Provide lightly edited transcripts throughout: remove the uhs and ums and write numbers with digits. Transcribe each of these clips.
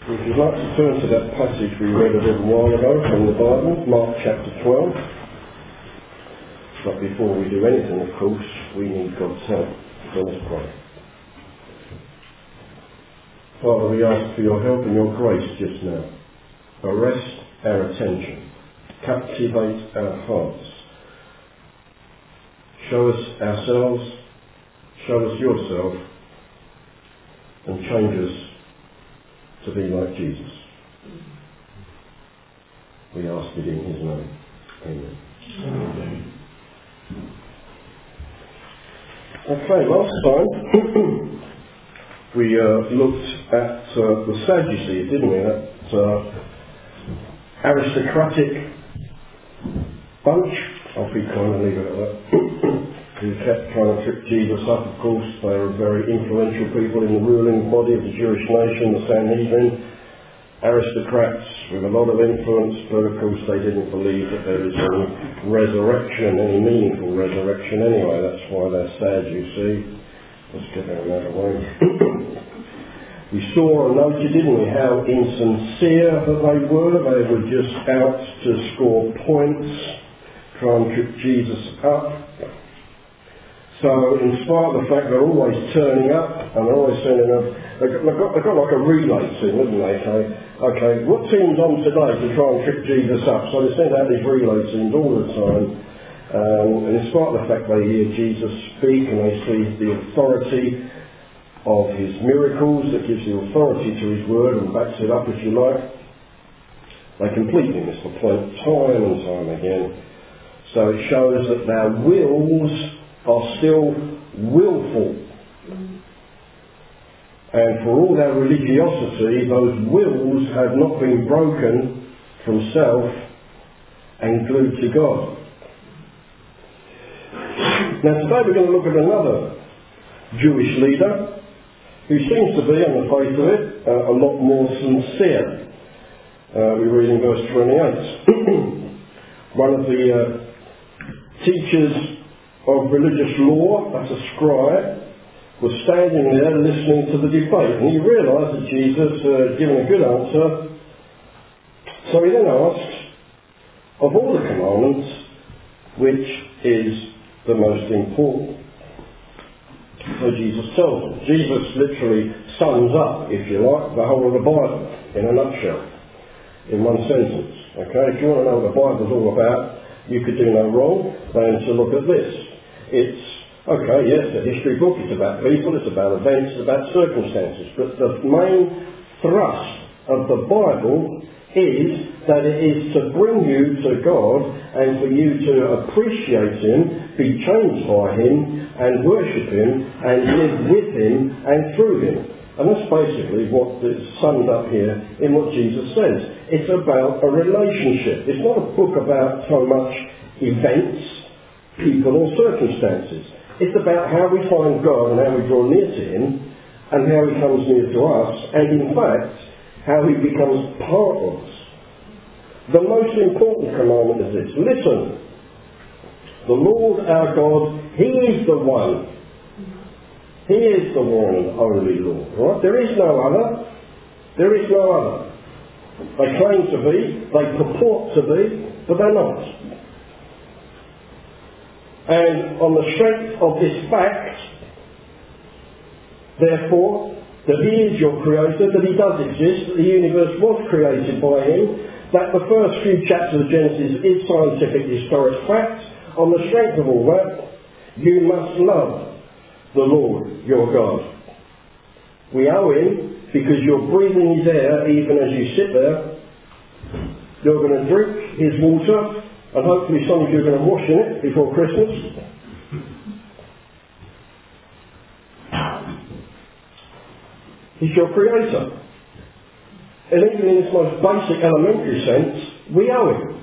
If you'd like to turn to that passage we read a little while ago from the Bible, Mark chapter 12. But before we do anything, of course, we need God's help. So let's pray. Father, we ask for your help and your grace just now. Arrest our attention. Captivate our hearts. Show us ourselves. Show us yourself. And change us to be like Jesus. We ask it in his name. Amen. Amen. Okay, last time we looked at the Sadducees, didn't we? That aristocratic bunch, I'll be kind of leave it at that, who kept trying to trip Jesus up. Of course, they were very influential people in the ruling body of the Jewish nation, the Sanhedrin, aristocrats with a lot of influence, but of course they didn't believe that there is any resurrection, any meaningful resurrection anyway. That's why they're sad, you see. Let's get them out of the way. We saw and noted, didn't we, how insincere that they were. They were just out to score points, try and trip Jesus up. So, in spite of the fact they're always turning up, and they're always sending up, they've got like a relay team, haven't they? Okay, what team's on today to try and trip Jesus up? So they send out these relay teams all the time. And in spite of the fact they hear Jesus speak and they see the authority of his miracles, that gives the authority to his word and backs it up, if you like, they completely miss the point time and time again. So it shows that their wills are still willful. And for all their religiosity, those wills have not been broken from self and glued to God. Now today we're going to look at another Jewish leader who seems to be, on the face of it, a lot more sincere. We read in verse 28. One of the teachers of religious law, that's a scribe, was standing there listening to the debate, and he realised that Jesus had given a good answer. So he then asked, of all the commandments, which is the most important? So Jesus tells him. Jesus literally sums up, if you like, the whole of the Bible in a nutshell, in one sentence. Okay, if you want to know what the Bible's all about, you could do no wrong than to look at this. It's, okay, yes, a history book, it's about people, it's about events, it's about circumstances, but the main thrust of the Bible is that it is to bring you to God and for you to appreciate him, be changed by him and worship him and live with him and through him. And that's basically what is summed up here in what Jesus says. It's about a relationship. It's not a book about so much events, people or circumstances. It's about how we find God and how we draw near to him and how he comes near to us, and in fact how he becomes part of us. The most important commandment is this: listen, the Lord our God, he is the one. He is the one and only Lord. Right? There is no other. There is no other. They claim to be, they purport to be, but they're not. And on the strength of this fact, therefore, that he is your creator, that he does exist, that the universe was created by him, that the first few chapters of Genesis is scientific historic fact, on the strength of all that, you must love the Lord your God. We owe him because you're breathing his air even as you sit there. You're going to drink his water, and hopefully some of you are going to wash in it before Christmas. He's your creator. And even in its most basic elementary sense, we owe him.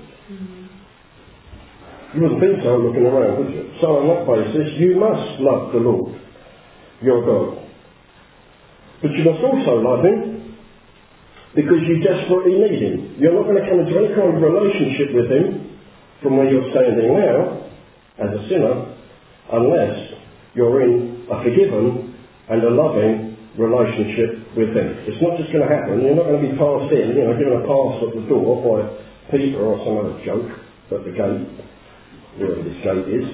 You wouldn't think so looking around, would you? So on that basis, you must love the Lord, your God. But you must also love him because you desperately need him. You're not going to come into any kind of relationship with him from where you're standing now, as a sinner, unless you're in a forgiven and a loving relationship with him. It's not just going to happen. You're not going to be passed in, given a pass at the door by Peter or some other joke at the gate, wherever this gate is.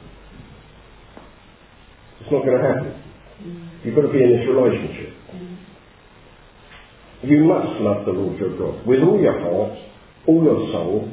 It's not going to happen. You've got to be in this relationship. You must love the Lord your God with all your heart, all your soul,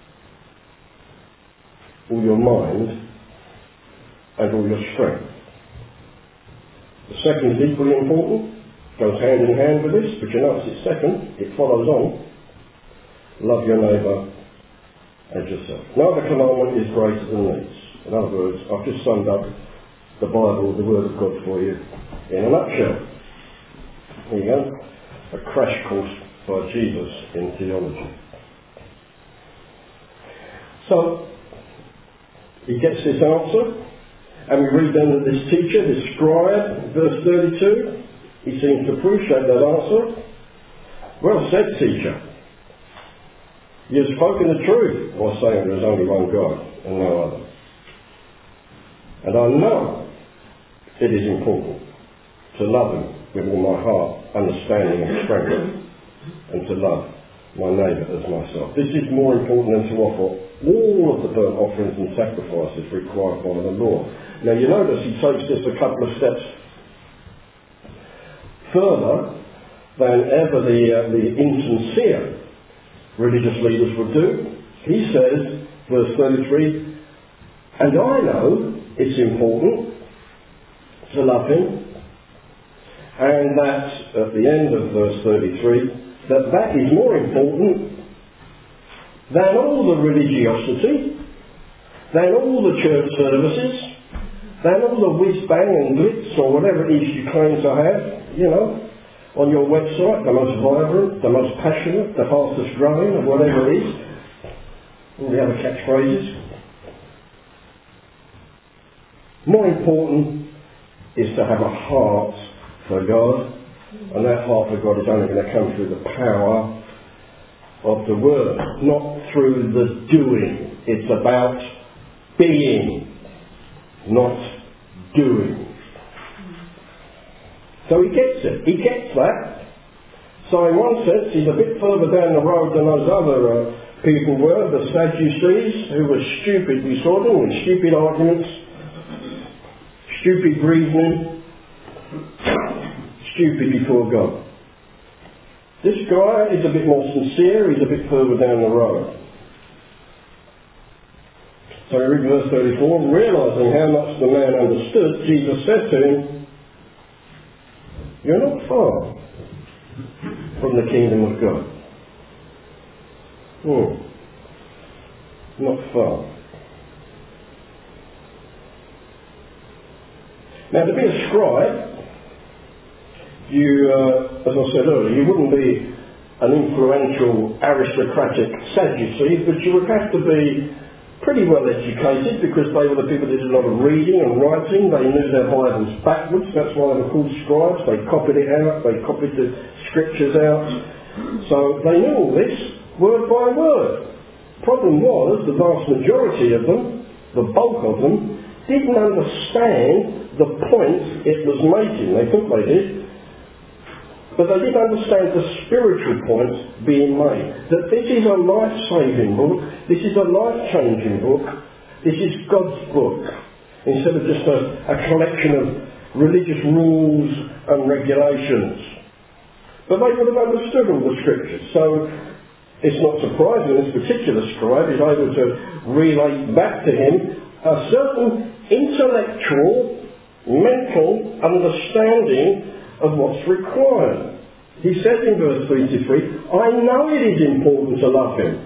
all your mind, and all your strength. The second is equally important, goes hand in hand with this, but you notice it's second, it follows on. Love your neighbour as yourself. No other commandment is greater than these. In other words, I've just summed up the Bible, the Word of God for you in a nutshell. There you go. A crash course by Jesus in theology. So, he gets this answer, and we read then that this teacher, this scribe, verse 32, he seems to appreciate that answer. Well said, teacher. You have spoken the truth by saying there is only one God and no other. And I know it is important to love him with all my heart, understanding and strength, and to love my neighbour as myself. This is more important than to offer all of the burnt offerings and sacrifices required by the law. Now you notice he takes this a couple of steps further than ever the insincere religious leaders would do. He says, verse 33, and I know it's important to love him, and that, at the end of verse 33, that is more important than all the religiosity, than all the church services, than all the whiz-bang and glitz or whatever it is you claim to have, on your website, the most vibrant, the most passionate, the fastest growing, or whatever it is, all the other catchphrases. More important is to have a heart for God, and that heart for God is only going to come through the power of the Word, not through the doing. It's about being, not doing. So he gets it. He gets that. So in one sense, he's a bit further down the road than those other people were, the Sadducees, who were stupid, we saw them, with stupid arguments, stupid reasoning, stupid before God. This guy is a bit more sincere, he's a bit further down the road. So we read verse 34, realising how much the man understood, Jesus said to him, you're not far from the kingdom of God. Not far. Now, to be a scribe, you, as I said earlier, you wouldn't be an influential, aristocratic Sadducee, but you would have to be pretty well educated, because they were the people that did a lot of reading and writing. They knew their Bibles backwards. That's why they were called scribes. They copied it out. They copied the scriptures out. So they knew all this word by word. Problem was, the vast majority of them, the bulk of them, didn't understand the point it was making. They thought they did. But they didn't understand the spiritual point being made. That this is a life-saving book. This is a life-changing book. This is God's book. Instead of just a collection of religious rules and regulations. But they would have understood all the scriptures. So it's not surprising this particular scribe is able to relate back to him a certain intellectual, mental understanding of what's required. He says in verse 33, I know it is important to love him.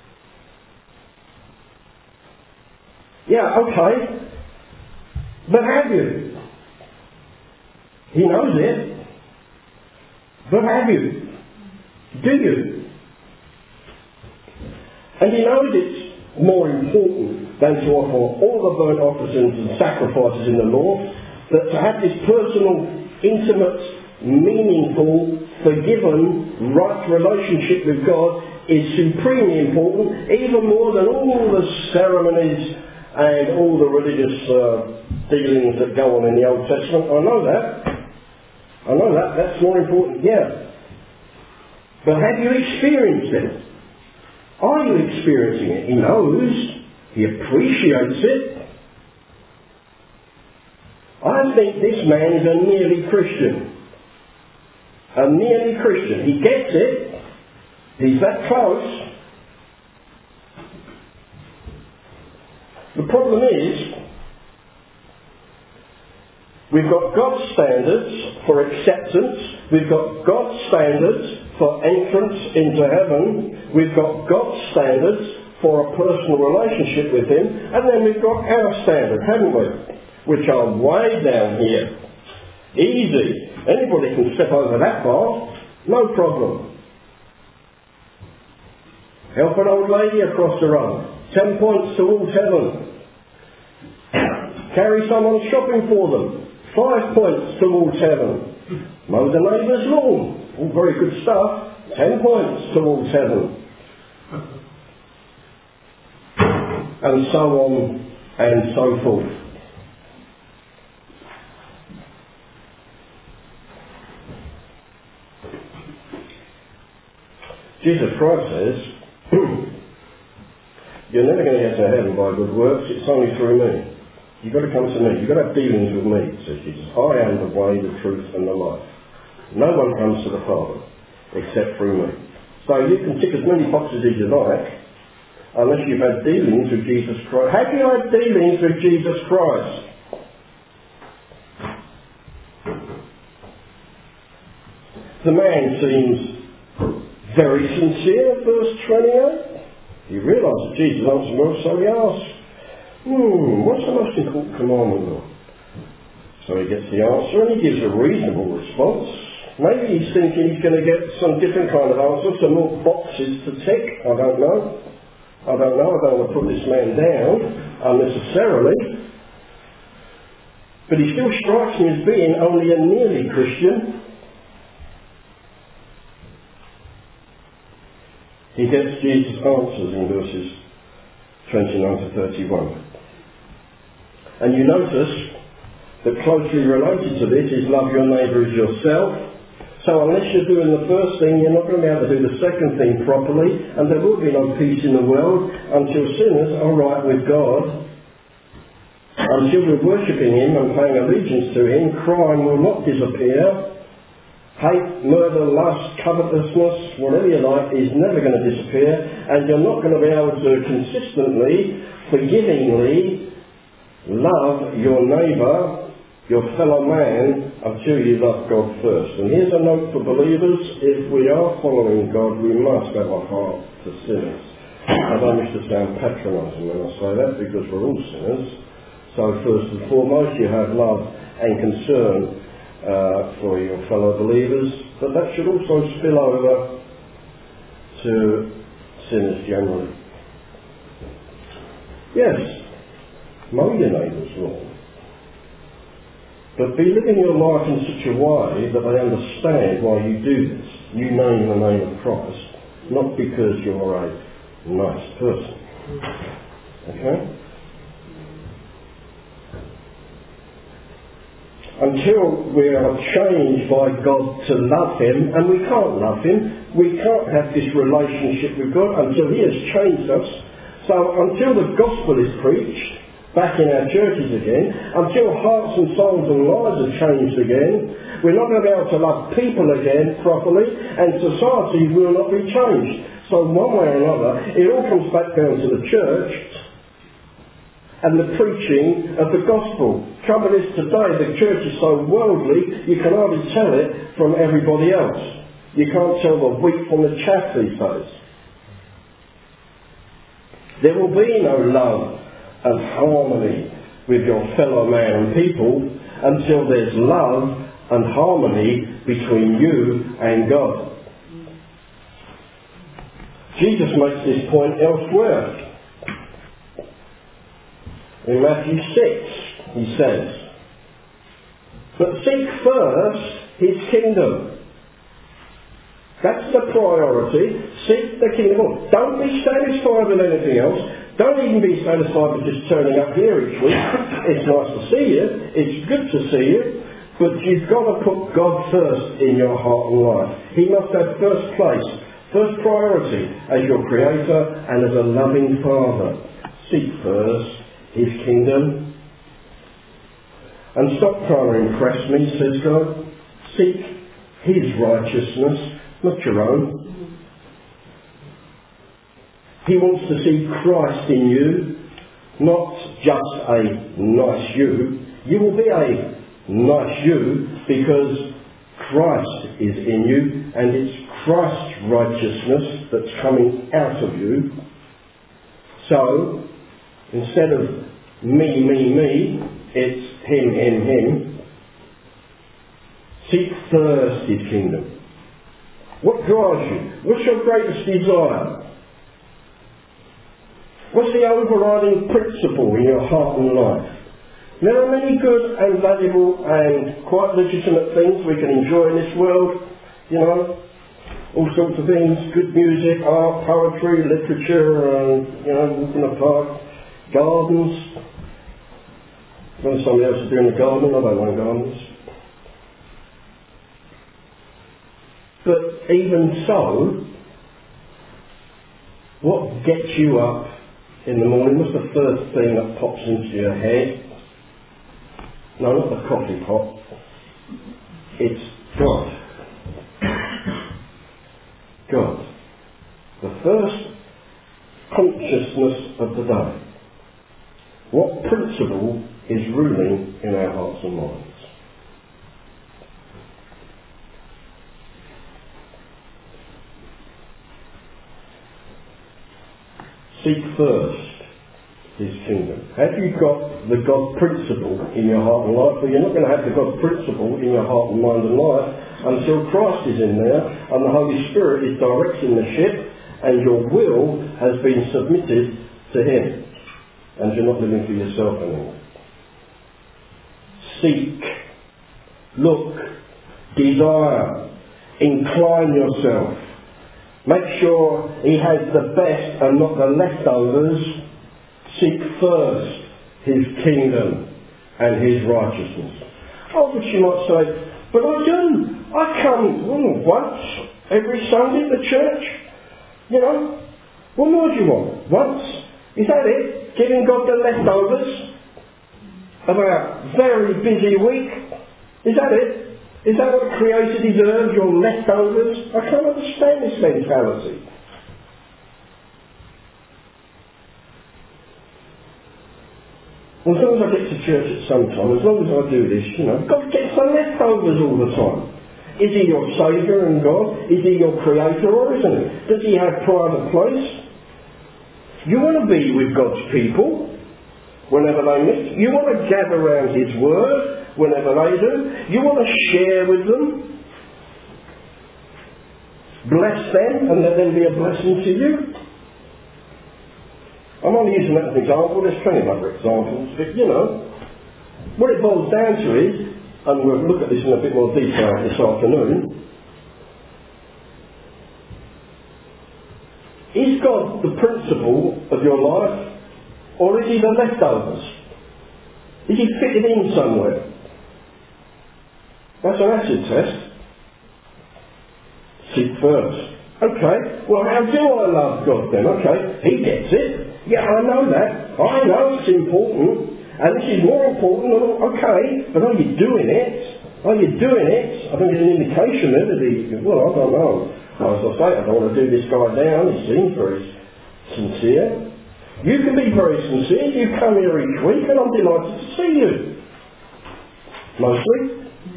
Yeah, okay. But have you? He knows it. But have you? Do you? And he knows it's more important than to offer all the burnt offerings and sacrifices in the law, that to have this personal, intimate, meaningful, forgiven, right relationship with God is supremely important, even more than all the ceremonies and all the religious dealings that go on in the Old Testament. I know that. I know that's more important, yeah. But have you experienced it? Are you experiencing it? He knows. He appreciates it. I think this man is a nearly Christian. A nearly Christian. He gets it. He's that close. The problem is, we've got God's standards for acceptance. We've got God's standards for entrance into heaven. We've got God's standards for a personal relationship with Him. And then we've got our standards, haven't we? Which are way down here. Easy. Anybody can step over that bar. No problem. Help an old lady across the road. 10 points towards heaven. Carry someone shopping for them. 5 points towards heaven. Mow the neighbour's lawn. All very good stuff. 10 points towards heaven. And so on and so forth. Jesus Christ says, you're never going to get to heaven by good works, it's only through me. You've got to come to me. You've got to have dealings with me, says Jesus. I am the way, the truth and the life. No one comes to the Father except through me. So you can tick as many boxes as you like, unless you've had dealings with Jesus Christ. Have you had dealings with Jesus Christ? The man seems very sincere, verse 28. He realised that Jesus answered well, so he asked, what's the most important commandment, Lord? So he gets the answer and he gives a reasonable response. Maybe he's thinking he's going to get some different kind of answer, some more boxes to tick. I don't know. I don't want to put this man down unnecessarily. But he still strikes me as being only a nearly Christian. He gets Jesus' answers in verses 29 to 31. And you notice that closely related to this is love your neighbour as yourself. So unless you're doing the first thing, you're not going to be able to do the second thing properly, and there will be no peace in the world until sinners are right with God. Until we're worshipping Him and paying allegiance to Him, crime will not disappear. Hate, murder, lust, covetousness, whatever you like, is never going to disappear, and you're not going to be able to consistently, forgivingly love your neighbour, your fellow man, until you love God first. And here's a note for believers: if we are following God, we must have a heart for sinners. I don't wish to sound patronising when I say that, because we're all sinners. So first and foremost, you have love and concern for your fellow believers, but that should also spill over to sinners generally. Yes, mow your neighbour's lawn, but be living your life in such a way that they understand why you do this. You name the name of Christ, not because you're a nice person. Okay? Until we are changed by God to love Him, and we can't love Him, we can't have this relationship with God until He has changed us. So until the gospel is preached back in our churches again, until hearts and souls and lives are changed again, we're not going to be able to love people again properly, and society will not be changed. So one way or another, it all comes back down to the church and the preaching of the gospel. Trouble is, today the church is so worldly, you can hardly tell it from everybody else. You can't tell the wheat from the chaff these days. There will be no love and harmony with your fellow man and people until there's love and harmony between you and God. Jesus makes this point elsewhere. In Matthew 6, he says, but seek first His kingdom. That's the priority. Seek the kingdom. Don't be satisfied with anything else. Don't even be satisfied with just turning up here each week. It's nice to see you. It's good to see you. But you've got to put God first in your heart and life. He must have first place, first priority as your Creator and as a loving Father. Seek first His kingdom. And stop trying to impress me, says God. Seek His righteousness, not your own. He wants to see Christ in you, not just a nice you. You will be a nice you because Christ is in you, and it's Christ's righteousness that's coming out of you. So, instead of me, it's him. Seek first His kingdom. What drives you? What's your greatest desire? What's the overriding principle in your heart and life? There are many good and valuable and quite legitimate things we can enjoy in this world, all sorts of things, good music, art, poetry, literature, and, walking in the park, gardens. When somebody else is doing the gardening, I don't like gardens. But even so, what gets you up in the morning? What's the first thing that pops into your head? No, not the coffee pot. It's God. God. The first consciousness of the day. What principle is ruling in our hearts and minds? Seek first His kingdom. Have you got the God principle in your heart and life? Well, you're not going to have the God principle in your heart and mind and life until Christ is in there and the Holy Spirit is directing the ship and your will has been submitted to Him and you're not living for yourself anymore. Seek, look, desire, incline yourself. Make sure He has the best and not the leftovers. Seek first His kingdom and His righteousness. Oh, but you might say, but I do. I come once every Sunday to church. What more do you want? Once? Is that it? Giving God the leftovers of a very busy week? Is that it? Is that what the Creator deserves, your leftovers? I can't understand this mentality. Well, as long as I get to church at some time, as long as I do this, God gets the leftovers all the time. Is He your Saviour and God? Is He your Creator or isn't He? Does He have private place? You want to be with God's people whenever they meet. You want to gather around His Word whenever they do. You want to share with them. Bless them and let them be a blessing to you. I'm only using that as an example. There's plenty of other examples. But, what it boils down to is, and we'll look at this in a bit more detail this afternoon, is God the principle of your life, or is He the leftovers? Is He fitted in somewhere? That's an acid test. Seek first. Okay, well, how do I love God then? Okay, He gets it. Yeah, I know that. I know it's important. And this is more important. Okay, but are you doing it? Are you doing it? I think there's an indication there that I don't know. As I say, I don't want to do this guy down. He seems very sincere. You can be very sincere. You come here each week and I'm delighted to see you. Mostly.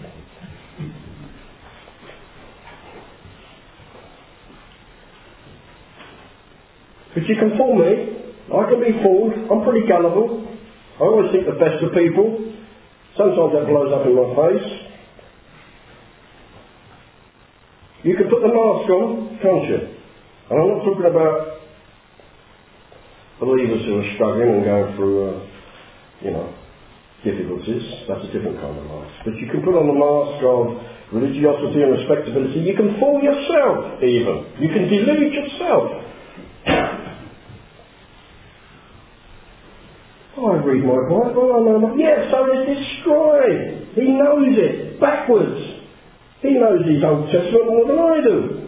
But you can fool me. I can be fooled. I'm pretty gullible. I always think the best of people. Sometimes that blows up in my face. You can put the mask on, can't you? And I'm not talking about believers who are struggling and going through, difficulties. That's a different kind of mask. But you can put on the mask of religiosity and respectability. You can fool yourself, even. You can delude yourself. I read my Bible. I know, yeah, so it's destroyed. He knows it backwards. He knows his Old Testament more than I do.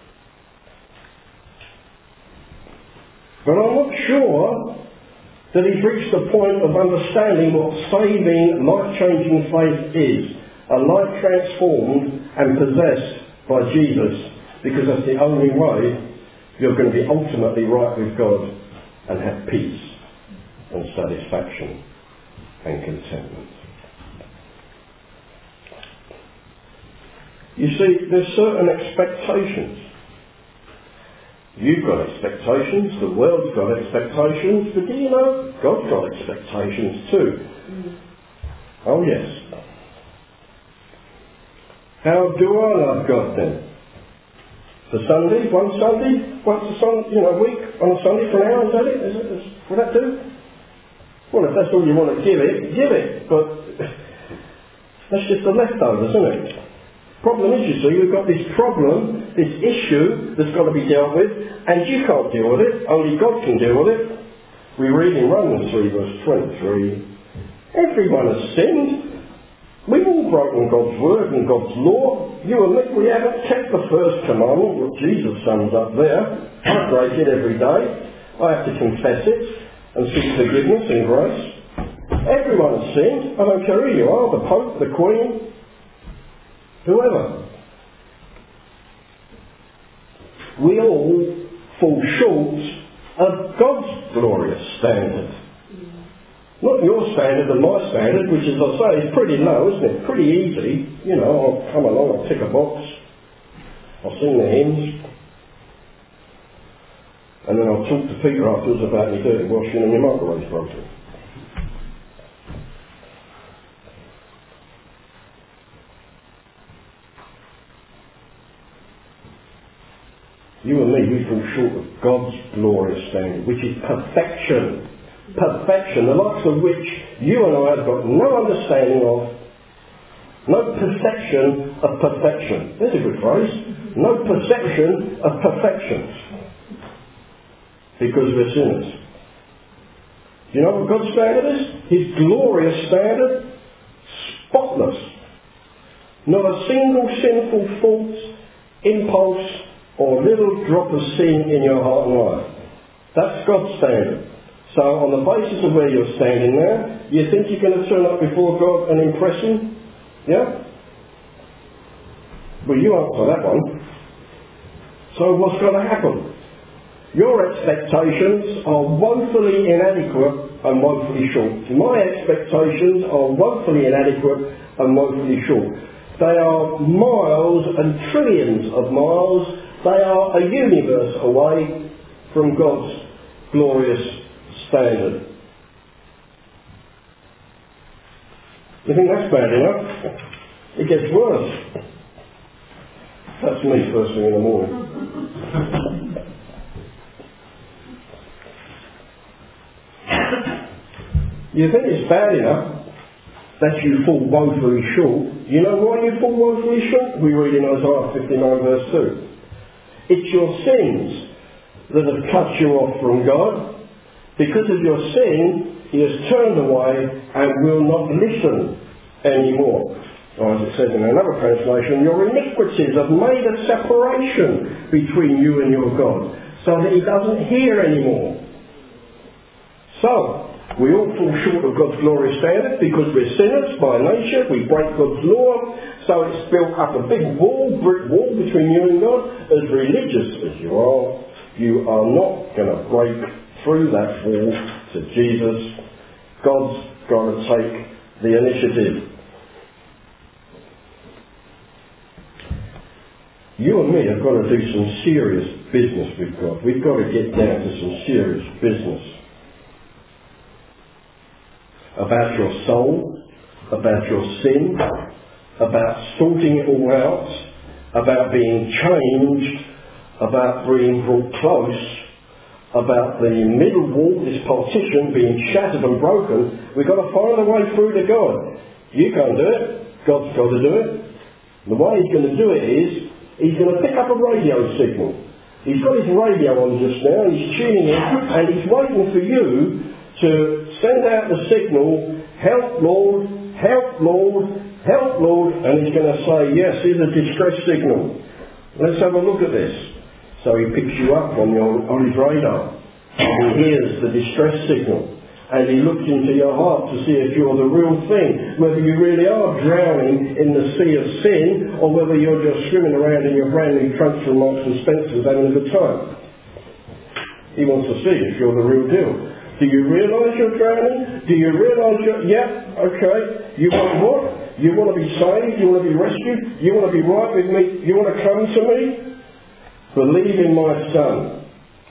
But I'm not sure that he's reached the point of understanding what saving, life-changing faith is. A life transformed and possessed by Jesus, because that's the only way you're going to be ultimately right with God and have peace and satisfaction and contentment. You see, there's certain expectations. You've got expectations, the world's got expectations, but do you know, God's got expectations too. Oh yes. How do I love God then? For Sunday, once a week, on a Sunday for an hour, is that it? Will that do? Well, if that's all you want to give it. But that's just the leftovers, isn't it? Problem is, you see, we've got this problem, this issue that's got to be dealt with, and you can't deal with it, only God can deal with it. We read in Romans 3 verse 23, everyone has sinned. We've all broken God's word and God's law. You and me, we haven't kept the first commandment, what Jesus sums up there. I break it every day. I have to confess it and seek forgiveness and grace. Everyone has sinned. I don't care who you are, the Pope, the Queen, whoever. We all fall short of God's glorious standard. Not your standard and my standard, which, as I say, is pretty low, isn't it? Pretty easy. You know, I'll come along, I'll tick a box, I'll sing the hymns, and then I'll talk to Peter afterwards about your dirty washing and your microwave's broken. You and me, we fall short of God's glorious standard, which is perfection. Perfection, the likes of which you and I have got no understanding of, no perception of perfection. There's a good phrase. No perception of perfection. Because we're sinners. Do you know what God's standard is? His glorious standard? Spotless. Not a single sinful thought, impulse, or little drop of sin in your heart and life. That's God's standard. So on the basis of where you're standing there, you think you're going to turn up before God and impress Him? Yeah? Well, you answer that one. So what's going to happen? Your expectations are woefully inadequate and woefully short. My expectations are woefully inadequate and woefully short. They are miles and trillions of miles. They are a universe away from God's glorious standard. You think that's bad enough? It gets worse. That's me first thing in the morning. You think it's bad enough that you fall woefully short. You know why you fall woefully short? We read in Isaiah 59 verse 2. It's your sins that have cut you off from God. Because of your sin, He has turned away and will not listen anymore. Or as it says in another translation, your iniquities have made a separation between you and your God, so that He doesn't hear anymore. So, we all fall short of God's glorious standard because we're sinners by nature. We break God's law, so it's built up a big wall, brick wall between you and God. As religious as you are not going to break through that wall to Jesus. God's got to take the initiative. You and me have got to do some serious business with God. We've got to get down to some serious business. About your soul, about your sin, about sorting it all out, about being changed, about being brought close, about the middle wall, this partition being shattered and broken. We've got to find a way through to God. You can't do it. God's got to do it. The way He's going to do it is, He's going to pick up a radio signal. He's got his radio on just now, He's tuning in, and He's waiting for you to send out the signal, help Lord, help Lord, help Lord, and he's going to say, yes, here's a distress signal. Let's have a look at this. So he picks you up on his radar. He hears the distress signal. And he looks into your heart to see if you're the real thing, whether you really are drowning in the sea of sin, or whether you're just swimming around in your brand new trunks from Marks and Spencer's having a good time. He wants to see if you're the real deal. Do you realise you're drowning? Do you realise you're... Yeah, okay. You want what? You want to be saved? You want to be rescued? You want to be right with me? You want to come to me? Believe in my Son.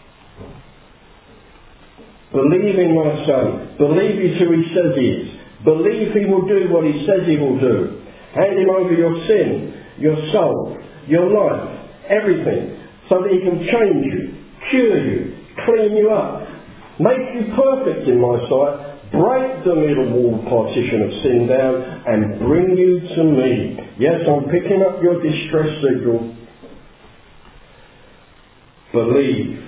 Believe in my Son. Believe he's who he says he is. Believe he will do what he says he will do. Hand him over your sin, your soul, your life, everything, so that he can change you, cure you, clean you up, make you perfect in my sight, break the middle wall partition of sin down, and bring you to me. Yes, I'm picking up your distress signal. Believe.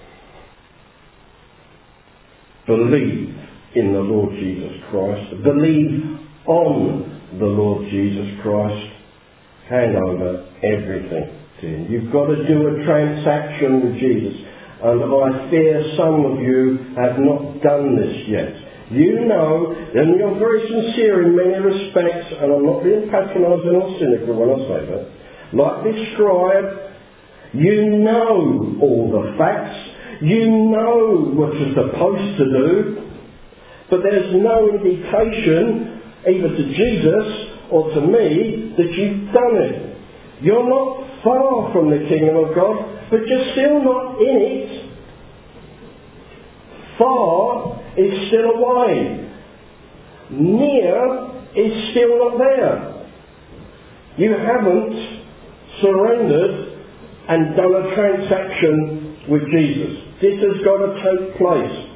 Believe in the Lord Jesus Christ. Believe on the Lord Jesus Christ. Hand over everything to him. You've got to do a transaction with Jesus. And I fear some of you have not done this yet. You know, and you're very sincere in many respects, and I'm not being patronising or cynical when I say that. Like this scribe, you know all the facts. You know what you're supposed to do, but there's no indication, either to Jesus or to me, that you've done it. You're not far from the kingdom of God, but you're still not in it. Far is still away. Near is still not there. You haven't surrendered and done a transaction with Jesus. This has got to take place.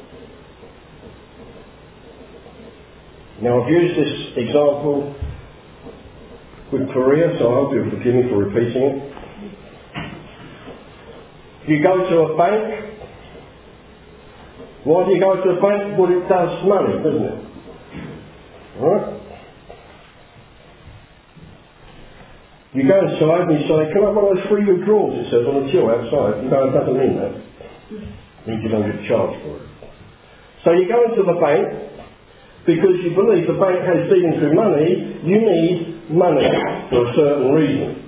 Now, I've used this example with Korea, so I hope you'll forgive me for repeating it. You go to a bank. Why do you go to a bank? Well, it does money, doesn't it? Right? You go inside and you say, can I have one of those free withdrawals, it says on the till outside. No, it doesn't mean that. It means you don't get charged for it. So you go into the bank because you believe the bank has dealings with money. You need money for a certain reason.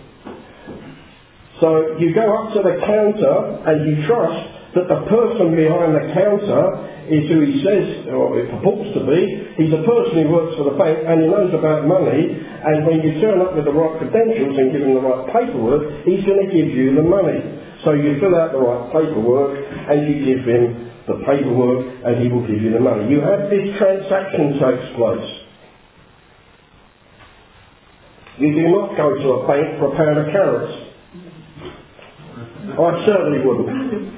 So you go up to the counter and you trust that the person behind the counter is who he says, or it purports to be. He's a person who works for the bank and he knows about money, and when you turn up with the right credentials and give him the right paperwork, he's going to give you the money. So you fill out the right paperwork and you give him the paperwork and he will give you the money. You have this transaction takes place. You do not go to a bank for a pound of carrots. I certainly wouldn't.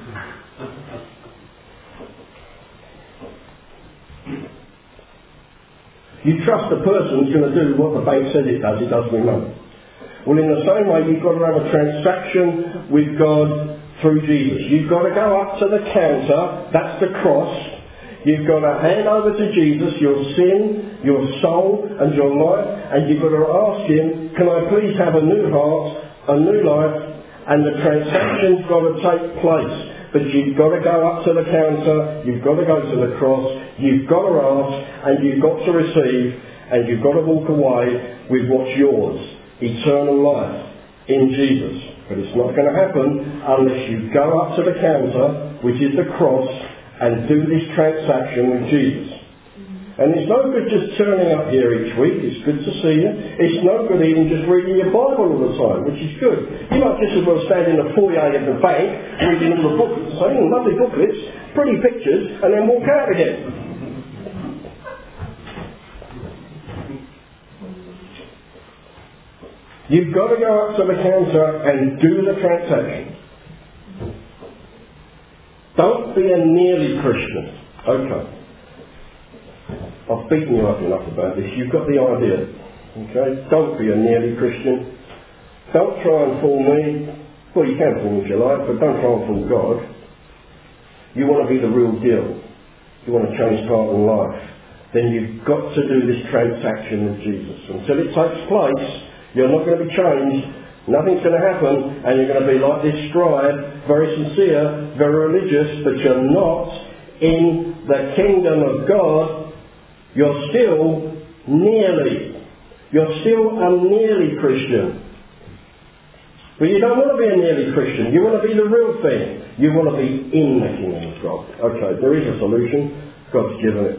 You trust the person who's going to do what the bank says it does with money. Well, in the same way, you've got to have a transaction with God through Jesus. You've got to go up to the counter, that's the cross. You've got to hand over to Jesus your sin, your soul, and your life, and you've got to ask him, can I please have a new heart, a new life, and the transaction's got to take place. But you've got to go up to the counter, you've got to go to the cross, you've got to ask, and you've got to receive, and you've got to walk away with what's yours, eternal life in Jesus. But it's not going to happen unless you go up to the counter, which is the cross, and do this transaction with Jesus. And it's no good just turning up here each week. It's good to see you. It's no good even just reading your Bible all the time, which is good. You might just as well stand in the foyer of the bank, reading all the booklets, saying, lovely booklets, pretty pictures, and then walk out again. You've got to go up to the counter and do the transaction. Don't be a nearly Christian. Okay. I've beaten you up enough about this. You've got the idea. Okay? Don't be a nearly Christian. Don't try and fool me. Well, you can fool me if you like, but don't try and fool God. You want to be the real deal. you want to change heart and life, then you've got to do this transaction with Jesus. Until it takes place, you're not going to be changed, nothing's going to happen, and you're going to be like this scribe, very sincere, very religious, but you're not in the kingdom of God. You're still a nearly Christian. But you don't want to be a nearly Christian. You want to be the real thing. You want to be in the kingdom of God. Okay, there is a solution. God's given it.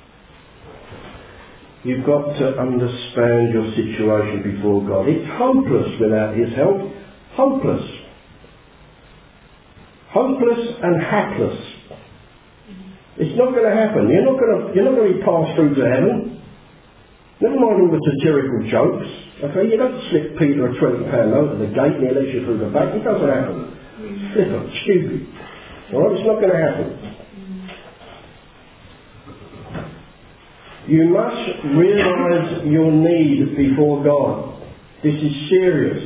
You've got to understand your situation before God. It's hopeless without His help. Hopeless. Hopeless and hapless. It's not going to happen. You're not going to be passed through to heaven. Never mind all the satirical jokes. Okay, you don't slip Peter a £20 note at the gate and he lets you through the back. It doesn't happen. Flippant, stupid. Alright, it's not going to happen. You must realise your need before God. This is serious.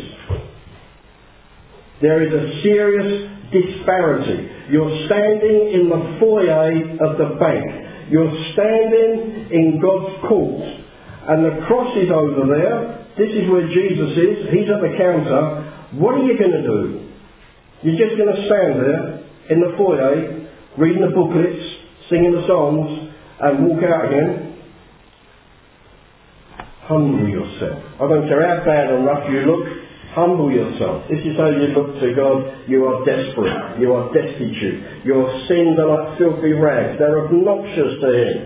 There is a serious disparity. You're standing in the foyer of the bank. You're standing in God's court. And the cross is over there. This is where Jesus is. He's at the counter. What are you going to do? You're just going to stand there in the foyer, reading the booklets, singing the songs, and walk out again? Humble yourself. I don't care how bad or rough you look. Humble yourself. This is how you look to God. You are desperate. You are destitute. Your sins are like filthy rags. They're obnoxious to Him.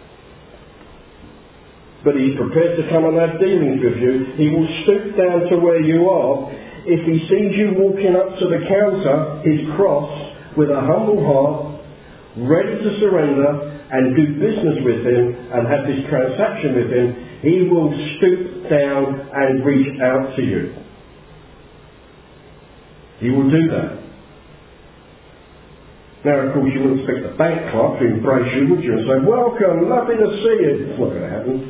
But He's prepared to come and have dealings with you. He will stoop down to where you are. If He sees you walking up to the counter, His cross, with a humble heart, ready to surrender and do business with Him and have this transaction with Him, He will stoop down and reach out to you. He will do that. Now, of course, you wouldn't expect the bank clerk to embrace you, would you? And say, welcome, lovely to see you. It's not going to happen.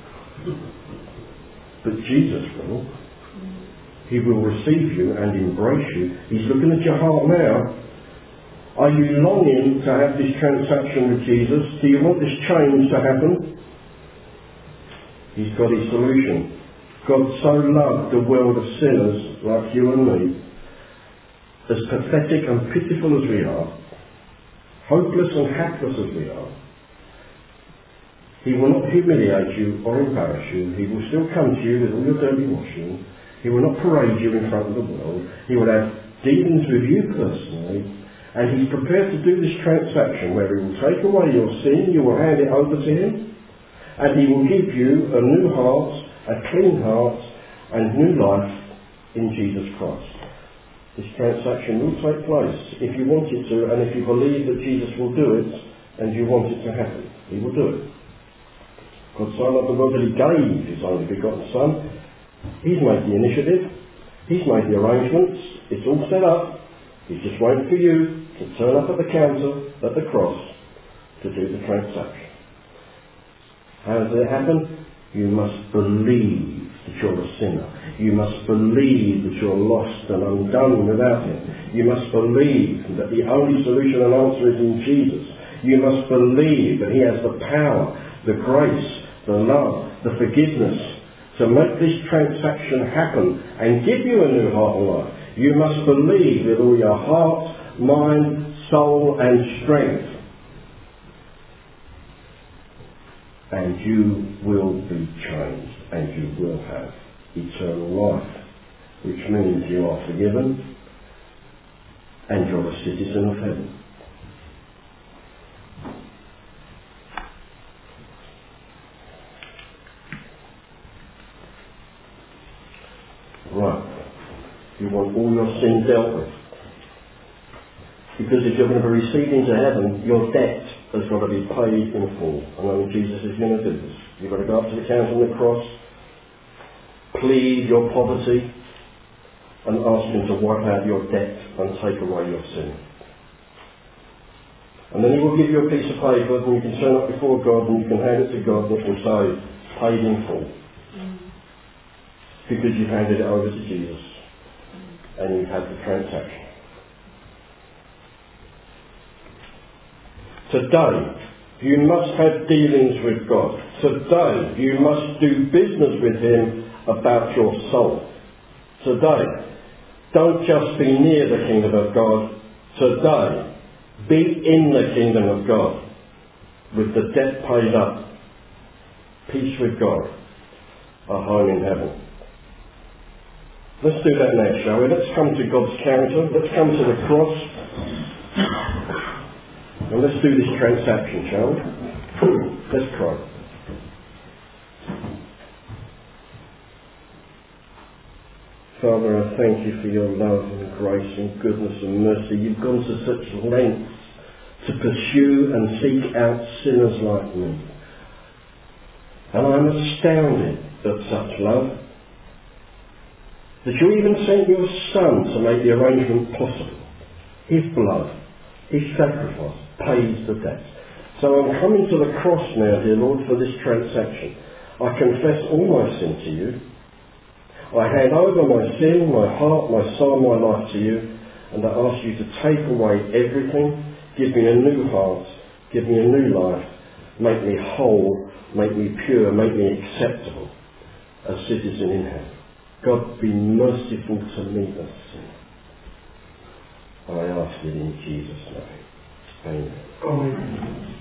But Jesus will. He will receive you and embrace you. He's looking at your heart now. Are you longing to have this transaction with Jesus? Do you want this change to happen? He's got His solution. God so loved the world of sinners like you and me, as pathetic and pitiful as we are, hopeless and hapless as we are. He will not humiliate you or embarrass you. He will still come to you with all your dirty washing. He will not parade you in front of the world. He will have dealings with you personally. And He's prepared to do this transaction where He will take away your sin, you will hand it over to Him, and He will give you a new heart, a clean heart, and new life in Jesus Christ. This transaction will take place if you want it to, and if you believe that Jesus will do it, and you want it to happen. He will do it. God so loved the world that He gave His only begotten Son. He's made the initiative. He's made the arrangements. It's all set up. He's just waiting for you to turn up at the counter, at the cross, to do the transaction. How does it happen? You must believe that you're a sinner. You must believe that you're lost and undone without Him. You must believe that the only solution and answer is in Jesus. You must believe that He has the power, the grace, the love, the forgiveness to make this transaction happen and give you a new heart and life. You must believe with all your heart, mind, soul and strength. And you will be changed and you will have eternal life, which means you are forgiven and you're a citizen of heaven. Right. You want all your sin dealt with. Because if you're going to be received into heaven, your debt has got to be paid in full. And only Jesus is going to do this. You've got to go up to the counter on the cross, plead your poverty, and ask Him to wipe out your debt and take away your sin. And then He will give you a piece of paper and you can turn up before God and you can hand it to God and it will say, paid in full. Because you've handed it over to Jesus and you've had the transaction. Today, you must have dealings with God. Today, you must do business with him about your soul. Today, don't just be near the kingdom of God. Today, be in the kingdom of God with the debt paid up. Peace with God, a home in heaven. Let's do that now, shall we? Let's come to God's character. Let's come to the cross. And let's do this transaction, shall we? Let's pray. Father, I thank you for your love and grace and goodness and mercy. You've gone to such lengths to pursue and seek out sinners like me. And I'm astounded at such love, that you even sent your Son to make the arrangement possible. His blood, his sacrifice, pays the debt. So I'm coming to the cross now, dear Lord, for this transaction. I confess all my sin to you. I hand over my sin, my heart, my soul, my life to you, and I ask you to take away everything, give me a new heart, give me a new life, make me whole, make me pure, make me acceptable, a citizen in heaven. God, be merciful to me, a sinner. I ask it in Jesus' name. Amen. Amen.